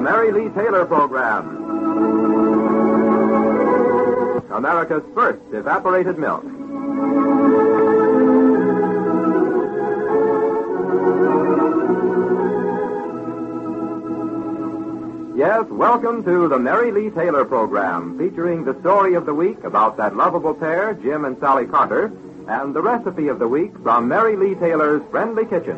Mary Lee Taylor Program. America's first evaporated milk. Yes, welcome to the Mary Lee Taylor Program, featuring the story of the week about that lovable pair, Jim and Sally Carter, and the recipe of the week from Mary Lee Taylor's Friendly Kitchen.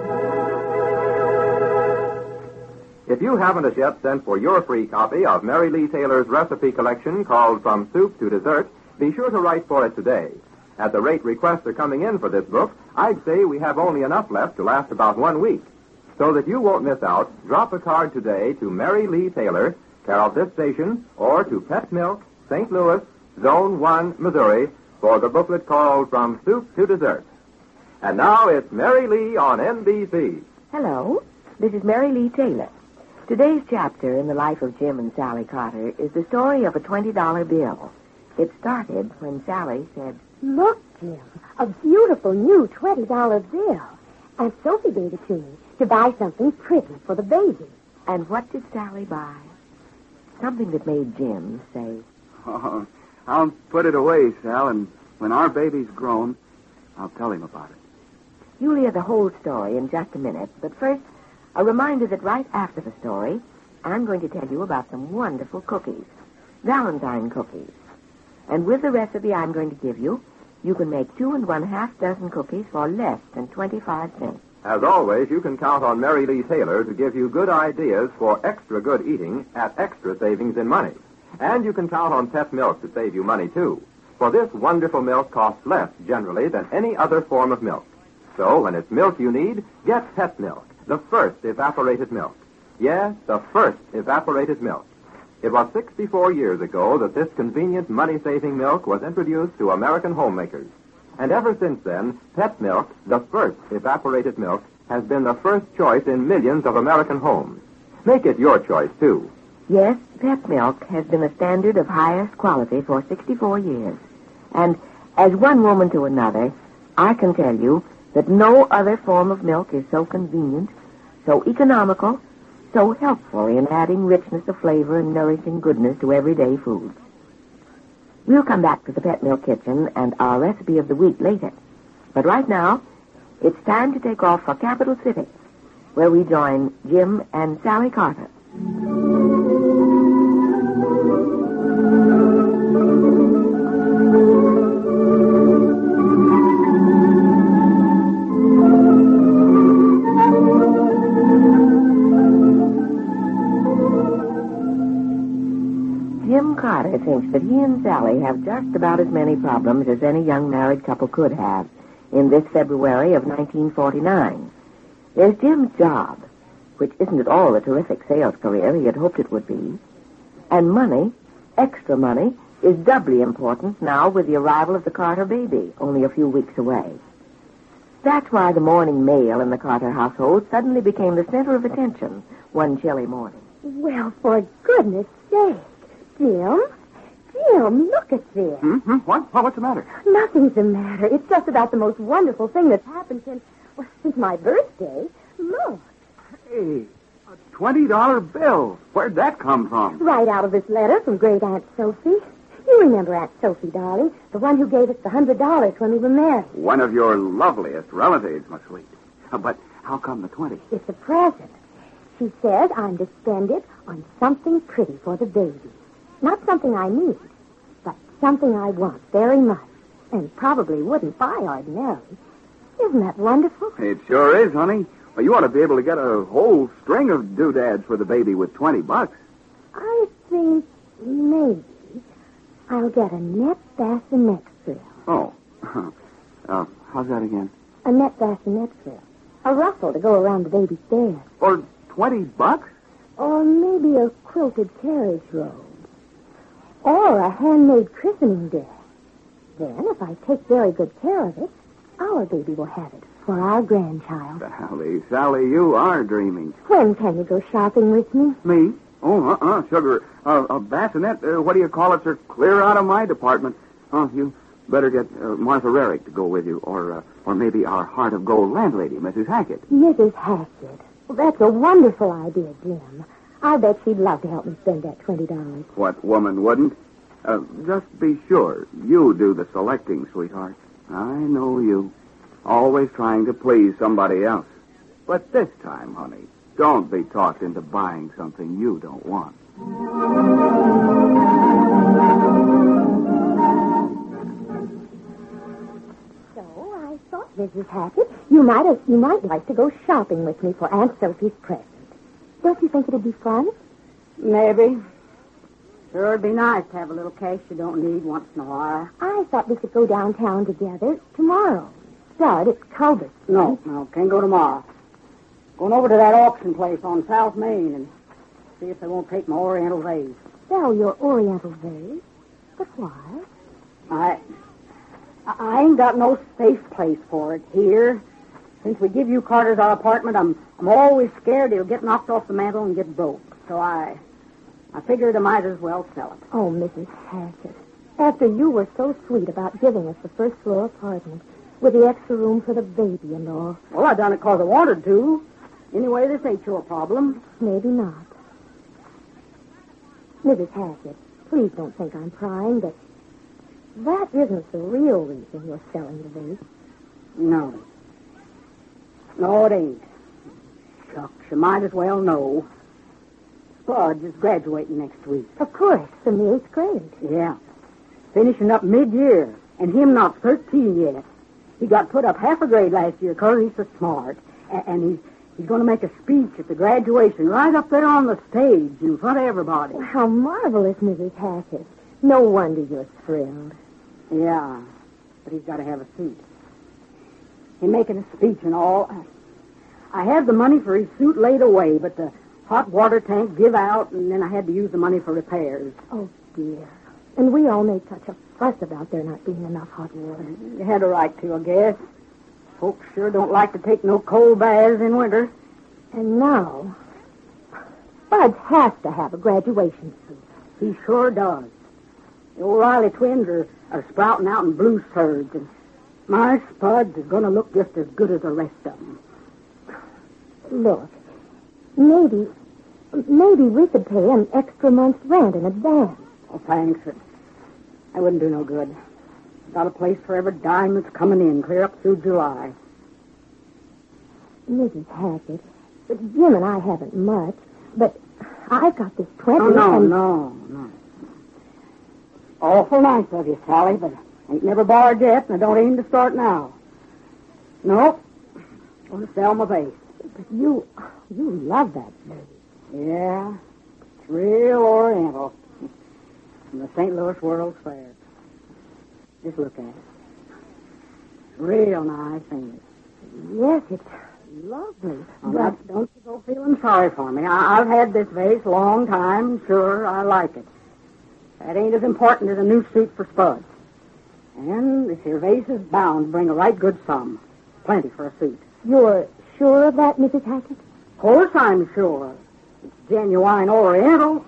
If you haven't as yet sent for your free copy of Mary Lee Taylor's recipe collection called From Soup to Dessert, be sure to write for it today. At the rate requests are coming in for this book, I'd say we have only enough left to last about 1 week. So that you won't miss out, drop a card today to Mary Lee Taylor, care of this station, or to Pet Milk, St. Louis, Zone 1, Missouri, for the booklet called From Soup to Dessert. And now it's Mary Lee on NBC. Hello, this is Mary Lee Taylor. Today's chapter in the life of Jim and Sally Carter is the story of a $20 bill. It started when Sally said, "Look, Jim, a beautiful new $20 bill. Aunt Sophie gave it to me to buy something pretty for the baby." And what did Sally buy? Something that made Jim say, "Oh, I'll put it away, Sal, and when our baby's grown, I'll tell him about it." You'll hear the whole story in just a minute, but first, a reminder that right after the story, I'm going to tell you about some wonderful cookies, Valentine cookies. And with the recipe I'm going to give you, you can make 2 1/2 dozen cookies for less than 25 cents. As always, you can count on Mary Lee Taylor to give you good ideas for extra good eating at extra savings in money. And you can count on Pet Milk to save you money, too. For this wonderful milk costs less, generally, than any other form of milk. So, when it's milk you need, get Pet Milk, the first evaporated milk. Yes, the first evaporated milk. It was 64 years ago that this convenient money-saving milk was introduced to American homemakers. And ever since then, Pet Milk, the first evaporated milk, has been the first choice in millions of American homes. Make it your choice, too. Yes, Pet Milk has been a standard of highest quality for 64 years. And as one woman to another, I can tell you that no other form of milk is so convenient, so economical, so helpful in adding richness of flavor and nourishing goodness to everyday foods. We'll come back to the Pet Milk Kitchen and our recipe of the week later. But right now, it's time to take off for Capital City, where we join Jim and Sally Carter. Jim Carter thinks that he and Sally have just about as many problems as any young married couple could have in this February of 1949. There's Jim's job, which isn't at all the terrific sales career he had hoped it would be. And money, extra money, is doubly important now with the arrival of the Carter baby, only a few weeks away. That's why the morning mail in the Carter household suddenly became the center of attention one chilly morning. Well, for goodness sake, Jim, look at this. What? What's the matter? Nothing's the matter. It's just about the most wonderful thing that's happened since my birthday. Look. Hey, a $20 bill. Where'd that come from? Right out of this letter from Great Aunt Sophie. You remember Aunt Sophie, darling, the one who gave us the $100 when we were married. One of your loveliest relatives, my sweet. But how come the 20? It's a present. She says I'm to spend it on something pretty for the baby. Not something I need, but something I want very much, and probably wouldn't buy ordinarily. Isn't that wonderful? It sure is, honey. Well, you ought to be able to get a whole string of doodads for the baby with $20. I think maybe I'll get a net bassinet frill. Oh. How's that again? A net bassinet frill. A ruffle to go around the baby's bed. For $20? Or maybe a quilted carriage robe. Or a handmade christening dress. Then, if I take very good care of it, our baby will have it for our grandchild. Sally, you are dreaming. When can you go shopping with me? Me? Oh, sugar. A bassinet, what do you call it, sir? Clear out of my department. Oh, you better get Martha Rarick to go with you, or maybe our heart of gold landlady, Mrs. Hackett. Mrs. Hackett. Well, that's a wonderful idea, Jim. I bet she'd love to help me spend that $20. What woman wouldn't? Just be sure you do the selecting, sweetheart. I know you. Always trying to please somebody else. But this time, honey, don't be talked into buying something you don't want. So I thought, Mrs. Hackett, you might like to go shopping with me for Aunt Sophie's present. Don't you think it'd be fun? Maybe. Sure, it'd be nice to have a little cash you don't need once in a while. I thought we could go downtown together tomorrow. Spud, it's Culver. No, can't go tomorrow. Going over to that auction place on South Main and see if they won't take my Oriental vase. Sell your Oriental vase? But why? I ain't got no safe place for it here. Since we give you Carter's our apartment, I'm always scared he'll get knocked off the mantle and get broke. So I figured I might as well sell it. Oh, Mrs. Hackett, after you were so sweet about giving us the first floor apartment with the extra room for the baby and all. Well, I done it 'cause I wanted to. Anyway, this ain't your problem. Maybe not. Mrs. Hackett, please don't think I'm prying, but that isn't the real reason you're selling the vase. No. No, it ain't. Shucks, you might as well know. Spudge is graduating next week. Of course, from the 8th grade. Yeah. Finishing up mid-year, and him not 13 yet. He got put up half a grade last year 'cause he's so smart. And he's going to make a speech at the graduation right up there on the stage in front of everybody. Well, how marvelous, Mrs. Hackett. No wonder you're thrilled. Yeah, but he's got to have a suit. He's making a speech and all. I have the money for his suit laid away, but the hot water tank give out, and then I had to use the money for repairs. Oh, dear. And we all made such a fuss about there not being enough hot water. You had a right to, I guess. Folks sure don't like to take no cold baths in winter. And now, Spud has to have a graduation suit. He sure does. The O'Reilly twins are sprouting out in blue serge, and my Spud is going to look just as good as the rest of them. Look, maybe we could pay an extra month's rent in advance. Oh, thanks. That wouldn't do no good. Got a place for every dime that's coming in, clear up through July. Mrs. Hackett, Jim and I haven't much, but I've got this 20. Oh, no. Awful nice of you, Sally, but I ain't never borrowed yet, and I don't aim to start now. Nope. Going to sell my vase. But you love that vase. Yeah. It's real Oriental. From the St. Louis World's Fair. Just look at it. Real nice, ain't it? Yes, it's lovely. Well, don't you go feeling sorry for me. I've had this vase a long time. Sure, I like it. That ain't as important as a new suit for Spud. And this here vase is bound to bring a right good sum. Plenty for a suit. You're sure of that, Mrs. Hackett? Of course I'm sure. It's genuine Oriental.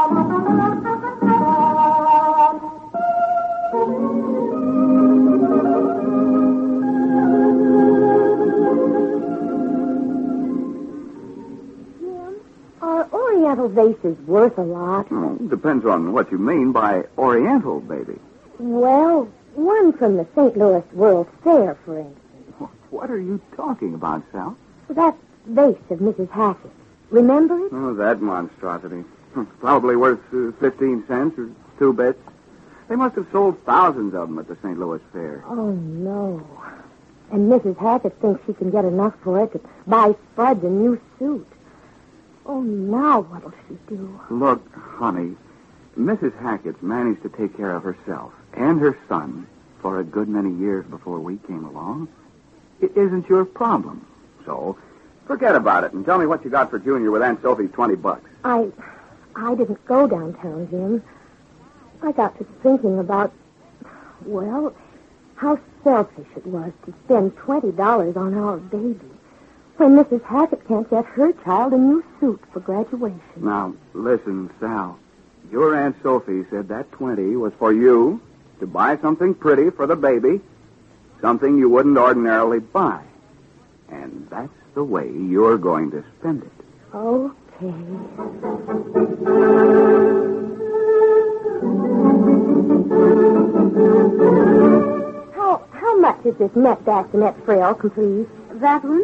Are Oriental vases worth a lot? Oh, depends on what you mean by Oriental, baby. Well, one from the St. Louis World's Fair, for instance. What are you talking about, Sal? That vase of Mrs. Hackett. Remember it? Oh, that monstrosity. Probably worth 15 cents or 2 bits. They must have sold thousands of them at the St. Louis Fair. Oh, no. And Mrs. Hackett thinks she can get enough for it to buy Spud a new suit. Oh, now what'll she do? Look, honey, Mrs. Hackett's managed to take care of herself and her son for a good many years before we came along. It isn't your problem. So, forget about it and tell me what you got for Junior with Aunt Sophie's $20. I didn't go downtown, Jim. I got to thinking about, well, how selfish it was to spend $20 on our baby when Mrs. Hackett can't get her child a new suit for graduation. Now, listen, Sal. Your Aunt Sophie said that 20 was for you to buy something pretty for the baby, something you wouldn't ordinarily buy. And that's the way you're going to spend it. Okay. How much is this net bassinet frail, complete? That one?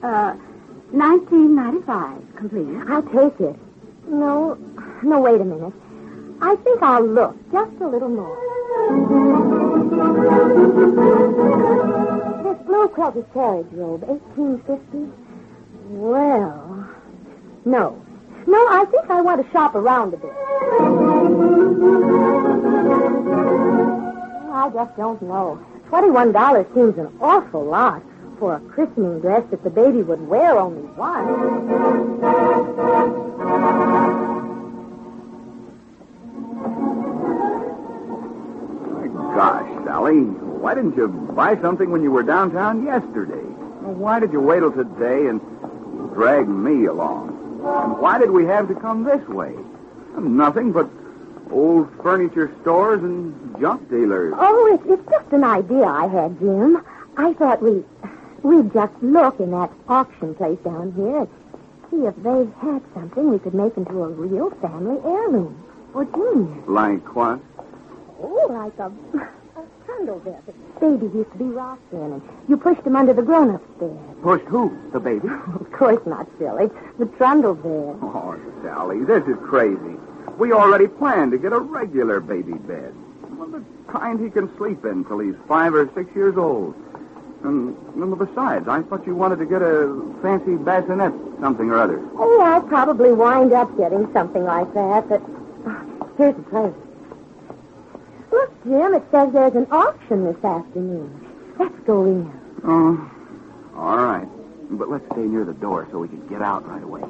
$19.95, complete. I'll take it. No, wait a minute. I think I'll look just a little more. This blue quilted carriage robe, 1850. Well, no, I think I want to shop around a bit. I just don't know. $21 seems an awful lot for a christening dress that the baby would wear only once. Gosh, Sally, why didn't you buy something when you were downtown yesterday? Why did you wait till today and drag me along? And why did we have to come this way? Nothing but old furniture stores and junk dealers. Oh, it's just an idea I had, Jim. I thought we'd just look in that auction place down here and see if they had something we could make into a real family heirloom for Junior. Like what? Oh, like a trundle bed that baby used to be rocked in, and you pushed him under the grown-up's bed. Pushed who? The baby? Of course not, silly. The trundle bed. Oh, Sally, this is crazy. We already planned to get a regular baby bed. Well, the kind he can sleep in till he's 5 or 6 years old. And besides, I thought you wanted to get a fancy bassinet something or other. Oh, I'll probably wind up getting something like that, but here's the place. Look, Jim, it says there's an auction this afternoon. Let's go in. Oh, all right. But let's stay near the door so we can get out right away.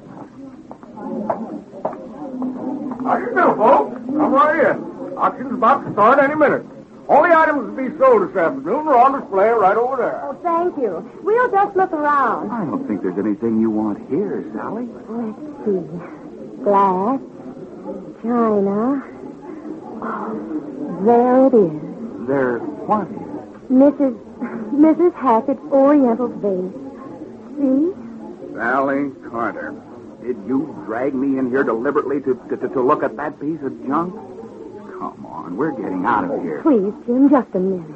How do you do, folks? Come right in. Auction's about to start any minute. All the items to be sold this afternoon are on display right over there. Oh, thank you. We'll just look around. I don't think there's anything you want here, Sally. Let's see. Glass, china. Oh, there it is. There what is? Mrs. Hackett's Oriental vase. See? Sally Carter, did you drag me in here deliberately to look at that piece of junk? Come on, we're getting out of here. Please, Jim, just a minute.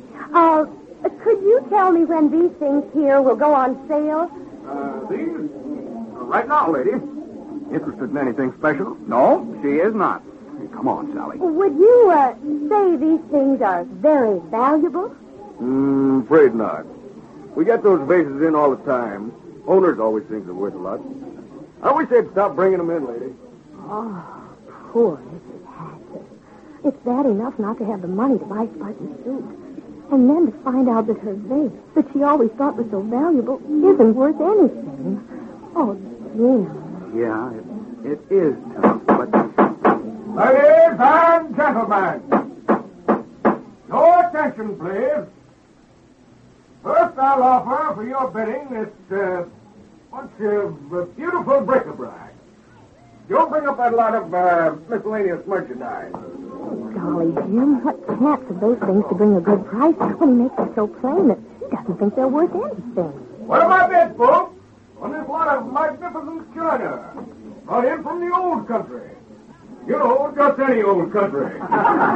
Could you tell me when these things here will go on sale? These? Right now, lady. Interested in anything special? No, she is not. Come on, Sally. Would you, say these things are very valuable? Afraid not. We get those vases in all the time. Owners always think they're worth a lot. I wish they'd stop bringing them in, lady. Oh, poor Mrs. Hackett. It's bad enough not to have the money to buy Spartan's suit. And then to find out that her vase, that she always thought was so valuable, isn't worth anything. Oh, Jim. Yeah, it is tough, but... Ladies and gentlemen, your attention, please. First, I'll offer for your bidding this bunch of beautiful bric-a-brac. You'll bring up that lot of miscellaneous merchandise. Golly, Jim, what chance of those things to bring a good price when he makes it so plain that he doesn't think they're worth anything? What am I bid, folks? On this lot of magnificent china brought in from the old country. You know, just any old country. 50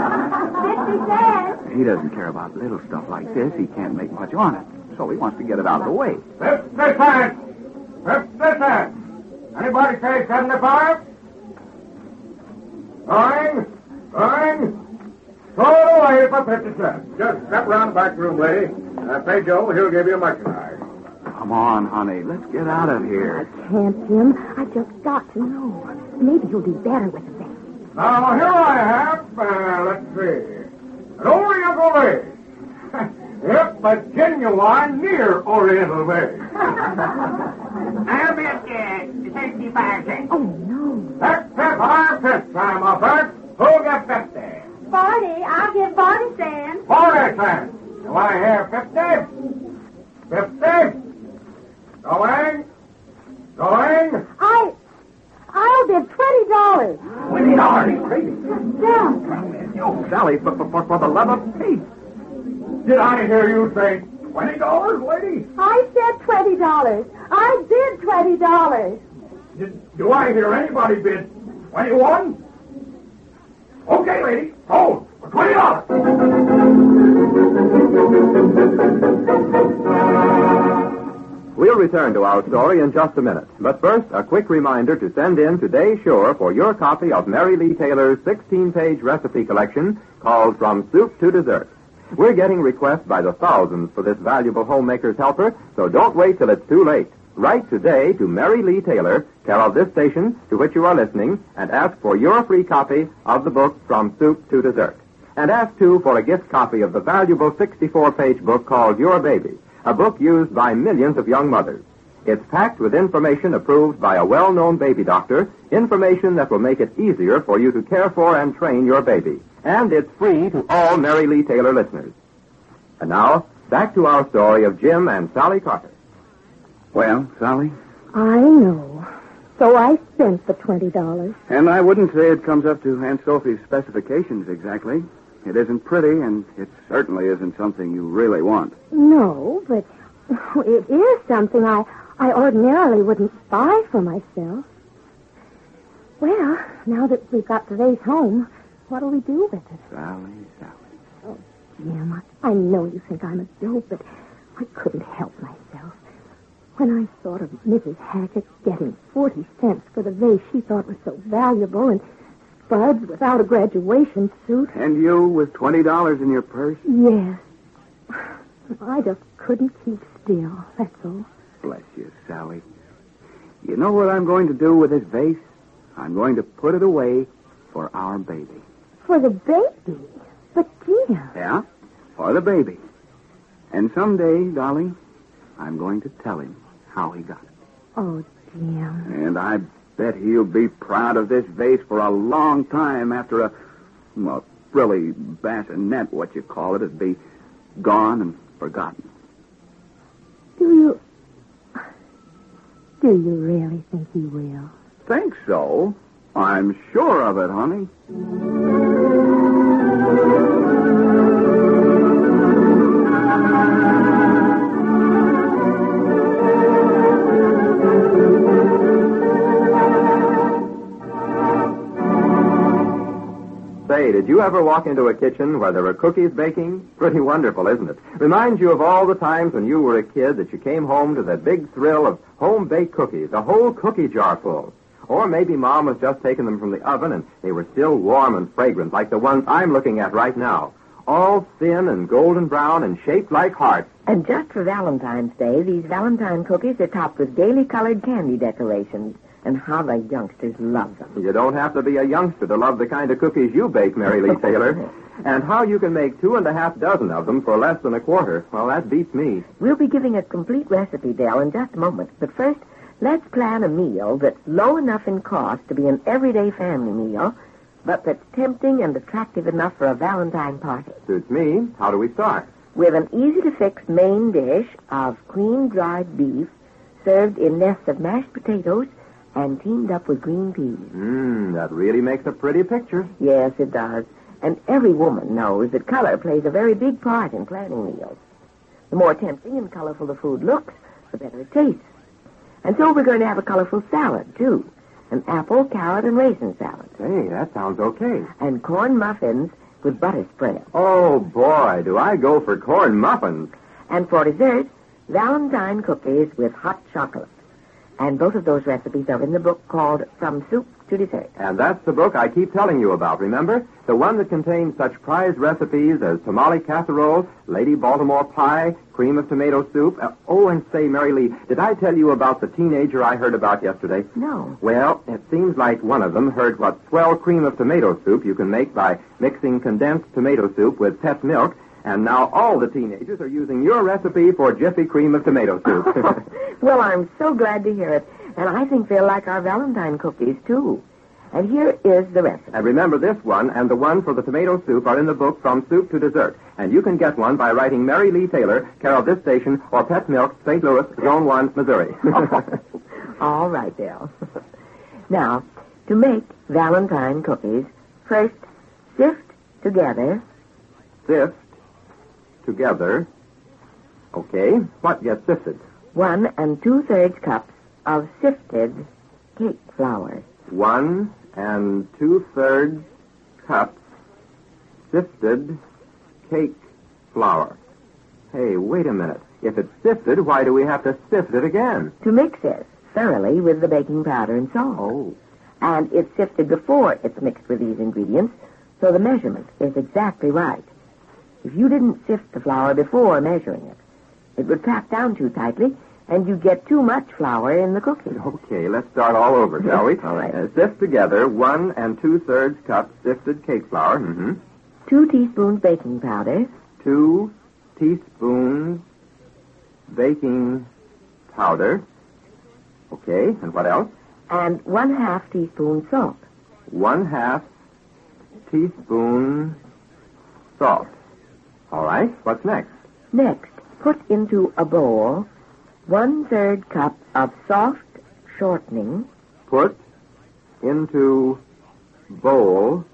cents. He doesn't care about little stuff like this. He can't make much on it. So he wants to get it out of the way. 50 cents. 50 cents. Anybody say 75? Going. Throw it away for 50 cents. Just step around the back room, lady. Pay Joe. He'll give you a merchandise. Come on, honey. Let's get out of here. I can't, Jim. I just got to know. Maybe you'll do better with the vase. Now, here I have, let's see, an Oriental vase. Yep, a genuine near Oriental vase. I'll bet 65 cents. Oh, no. 65 cents, I'm offered. Who'll get 50? 40. I'll give 40 cents. 40 cents. Do I hear 50? 50? Going. I'll bid $20. $20, crazy. Down. Oh, Sally, for the love of Pete. Did I hear you say $20, lady? I said $20. I bid $20. Do I hear anybody bid 21? Okay, lady. Hold for $20. We'll return to our story in just a minute. But first, a quick reminder to send in to Day Shore for your copy of Mary Lee Taylor's 16-page recipe collection called From Soup to Dessert. We're getting requests by the thousands for this valuable homemaker's helper, so don't wait till it's too late. Write today to Mary Lee Taylor, care of this station to which you are listening, and ask for your free copy of the book From Soup to Dessert. And ask, too, for a gift copy of the valuable 64-page book called Your Baby, a book used by millions of young mothers. It's packed with information approved by a well-known baby doctor, information that will make it easier for you to care for and train your baby. And it's free to all Mary Lee Taylor listeners. And now, back to our story of Jim and Sally Carter. Well, Sally? I know. So I spent the $20. And I wouldn't say it comes up to Aunt Sophie's specifications exactly. It isn't pretty, and it certainly isn't something you really want. No, but it is something I ordinarily wouldn't buy for myself. Well, now that we've got the vase home, what'll we do with it? Sally. Oh, Jim, I know you think I'm a dope, but I couldn't help myself. When I thought of Mrs. Hackett getting 40 cents for the vase she thought was so valuable, and Spuds without a graduation suit. And you with $20 in your purse? Yes. I just couldn't keep still, that's all. Bless you, Sally. You know what I'm going to do with this vase? I'm going to put it away for our baby. For the baby? But, Jim... Yeah, for the baby. And someday, darling, I'm going to tell him how he got it. Oh, Jim. And I bet he'll be proud of this vase for a long time after a frilly bassinet, what you call it, would be gone and forgotten. Do you really think he will? Think so? I'm sure of it, honey. Say, did you ever walk into a kitchen where there were cookies baking? Pretty wonderful, isn't it? Reminds you of all the times when you were a kid that you came home to that big thrill of home-baked cookies, a whole cookie jar full. Or maybe Mom was just taking them from the oven and they were still warm and fragrant, like the ones I'm looking at right now. All thin and golden brown and shaped like hearts. And just for Valentine's Day, these Valentine cookies are topped with gaily colored candy decorations. And how the youngsters love them. You don't have to be a youngster to love the kind of cookies you bake, Mary Lee Taylor. And how you can make 2.5 dozen of them for less than a quarter, well, that beats me. We'll be giving a complete recipe, Dale, in just a moment. But first, let's plan a meal that's low enough in cost to be an everyday family meal, but that's tempting and attractive enough for a Valentine party. Suits me. How do we start? With an easy-to-fix main dish of cream dried beef served in nests of mashed potatoes and teamed up with green peas. That really makes a pretty picture. Yes, it does. And every woman knows that color plays a very big part in planning meals. The more tempting and colorful the food looks, the better it tastes. And so we're going to have a colorful salad, too. An apple, carrot, and raisin salad. Hey, that sounds okay. And corn muffins with butter spread. Oh, boy, do I go for corn muffins. And for dessert, Valentine cookies with hot chocolate. And both of those recipes are in the book called From Soup to Dessert. And that's the book I keep telling you about, remember? The one that contains such prized recipes as tamale casserole, Lady Baltimore pie, cream of tomato soup. And say, Mary Lee, did I tell you about the teenager I heard about yesterday? No. Well, it seems like one of them heard what swell cream of tomato soup you can make by mixing condensed tomato soup with Pet milk. And now all the teenagers are using your recipe for Jiffy cream of tomato soup. Well, I'm so glad to hear it. And I think they'll like our Valentine cookies, too. And here is the recipe. And remember, this one and the one for the tomato soup are in the book From Soup to Dessert. And you can get one by writing Mary Lee Taylor, care of this station, or Pet Milk, St. Louis, Zone 1, Missouri. All right, Dale. Now, to make Valentine cookies, first sift together. Sift together. Okay. What gets sifted? 1 2/3 cups of sifted cake flour. 1 2/3 cups sifted cake flour. Hey, wait a minute. If it's sifted, why do we have to sift it again? To mix it thoroughly with the baking powder and salt. Oh. And it's sifted before it's mixed with these ingredients, so the measurement is exactly right. If you didn't sift the flour before measuring it, it would pack down too tightly, and you'd get too much flour in the cookie. Okay, let's start all over, shall we? All right. Sift together 1 2/3 cups sifted cake flour. 2 teaspoons baking powder. 2 teaspoons baking powder. Okay, and what else? And 1/2 teaspoon salt. 1/2 teaspoon salt. All right, what's next? Next, put into a bowl 1/3 cup of soft shortening. Put into bowl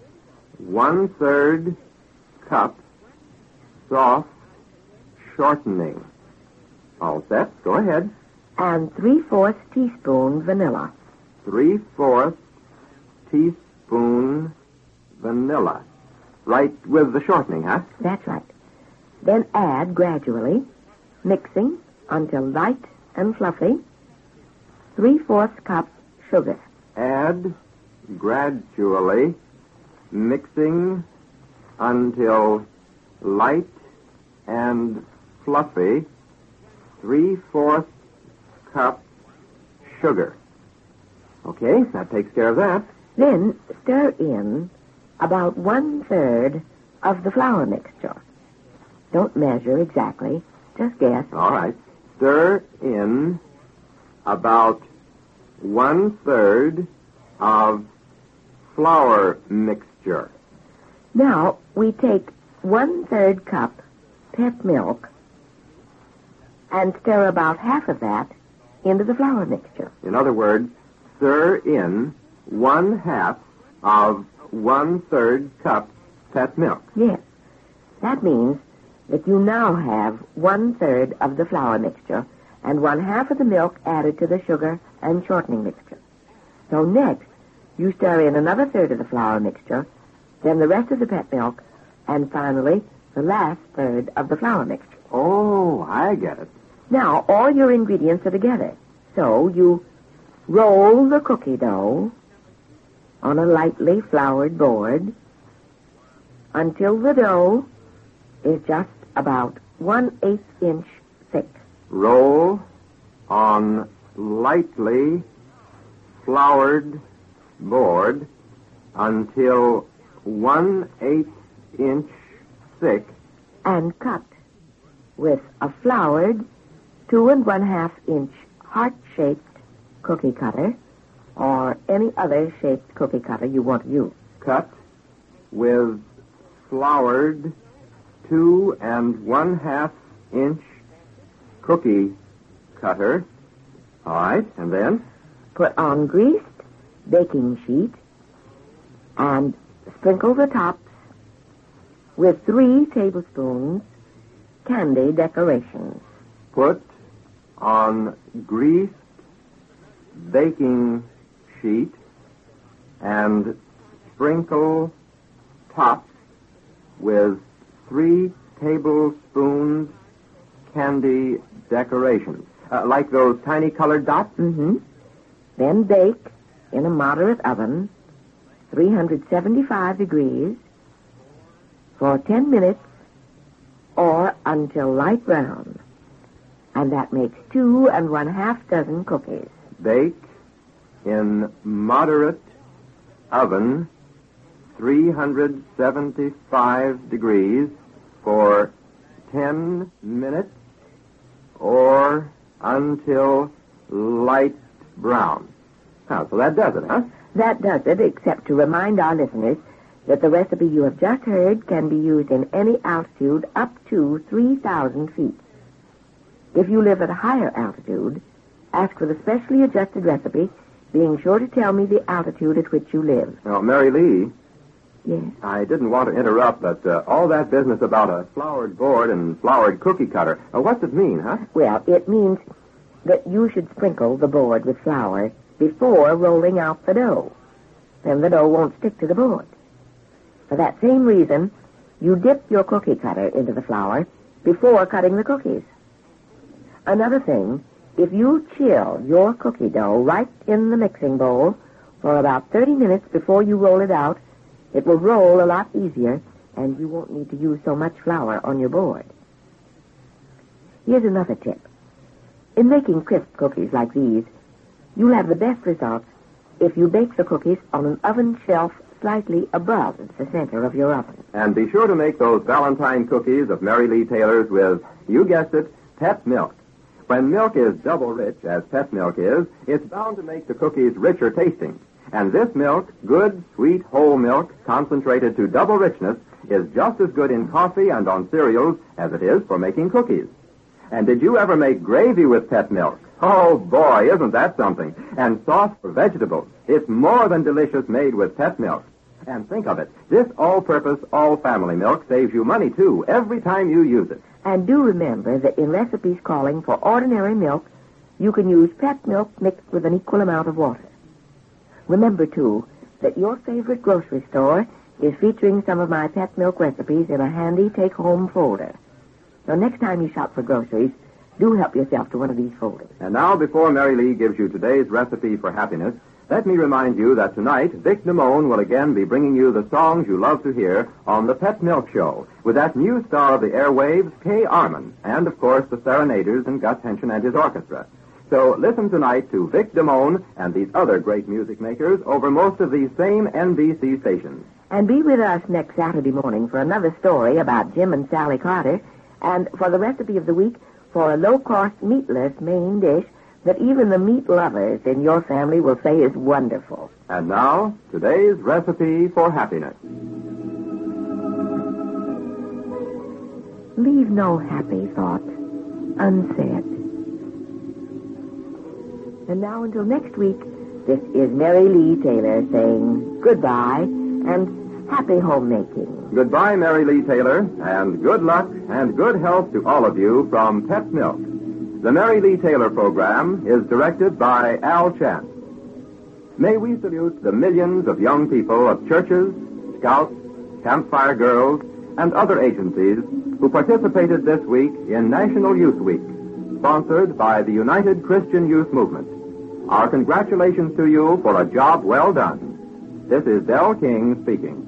1/3 cup soft shortening. All set. Go ahead. And 3/4 teaspoon vanilla. 3/4 teaspoon vanilla. Right with the shortening, huh? That's right. Then add gradually, mixing until light and fluffy, 3/4 cup sugar. Add gradually, mixing until light and fluffy, 3/4 cup sugar. Okay, that takes care of that. Then stir in about 1/3 of the flour mixture. Don't measure exactly, just guess. All right. Stir in about 1/3 of flour mixture. Now we take 1/3 cup pet milk and stir about half of that into the flour mixture. In other words, stir in 1/2 of 1/3 cup pet milk. Yes. That means that you now have 1/3 of the flour mixture and 1/2 of the milk added to the sugar and shortening mixture. So next, you stir in another third of the flour mixture, then the rest of the pet milk, and finally, the last third of the flour mixture. Oh, I get it. Now, all your ingredients are together. So you roll the cookie dough on a lightly floured board until the dough is just about 1/8 inch thick. Roll on lightly floured board until 1/8 inch thick. And cut with a floured 2 1/2 inch heart-shaped cookie cutter or any other shaped cookie cutter you want to use. Cut with floured 2 1/2 inch cookie cutter. All right, and then? Put on greased baking sheet and sprinkle the tops with 3 tablespoons candy decorations. Put on greased baking sheet and sprinkle tops with 3 tablespoons candy decorations. Like those tiny colored dots? Mm-hmm. Then bake in a moderate oven, 375 degrees, for 10 minutes or until light brown. And that makes 2 1/2 dozen cookies. Bake in moderate oven, 375 degrees, for 10 minutes or until light brown. Now, so that does it, huh? That does it, except to remind our listeners that the recipe you have just heard can be used in any altitude up to 3,000 feet. If you live at a higher altitude, ask for the specially adjusted recipe, being sure to tell me the altitude at which you live. Now, Mary Lee, Yes? I didn't want to interrupt, but all that business about a floured board and floured cookie cutter, what's it mean, huh? Well, it means that you should sprinkle the board with flour before rolling out the dough. Then the dough won't stick to the board. For that same reason, you dip your cookie cutter into the flour before cutting the cookies. Another thing, if you chill your cookie dough right in the mixing bowl for about 30 minutes before you roll it out, it will roll a lot easier, and you won't need to use so much flour on your board. Here's another tip. In making crisp cookies like these, you'll have the best results if you bake the cookies on an oven shelf slightly above the center of your oven. And be sure to make those Valentine cookies of Mary Lee Taylor's with, you guessed it, Pet milk. When milk is double rich, as Pet milk is, it's bound to make the cookies richer tasting. And this milk, good, sweet, whole milk, concentrated to double richness, is just as good in coffee and on cereals as it is for making cookies. And did you ever make gravy with Pet milk? Oh, boy, isn't that something? And sauce for vegetables. It's more than delicious made with Pet milk. And think of it, this all-purpose, all-family milk saves you money, too, every time you use it. And do remember that in recipes calling for ordinary milk, you can use Pet milk mixed with an equal amount of water. Remember, too, that your favorite grocery store is featuring some of my Pet milk recipes in a handy take-home folder. So next time you shop for groceries, do help yourself to one of these folders. And now, before Mary Lee gives you today's recipe for happiness, let me remind you that tonight, Vic Damone will again be bringing you the songs you love to hear on the Pet Milk Show, with that new star of the airwaves, Kay Arman, and, of course, the Serenaders and Gus Henson and his orchestra. So listen tonight to Vic Damone and these other great music makers over most of these same NBC stations. And be with us next Saturday morning for another story about Jim and Sally Carter, and for the recipe of the week for a low-cost meatless main dish that even the meat lovers in your family will say is wonderful. And now, today's recipe for happiness. Leave no happy thought unsaid. And now until next week, this is Mary Lee Taylor saying goodbye and happy homemaking. Goodbye, Mary Lee Taylor, and good luck and good health to all of you from Pet Milk. The Mary Lee Taylor program is directed by Al Chance. May we salute the millions of young people of churches, scouts, campfire girls, and other agencies who participated this week in National Youth Week, sponsored by the United Christian Youth Movement. Our congratulations to you for a job well done. This is Del King speaking.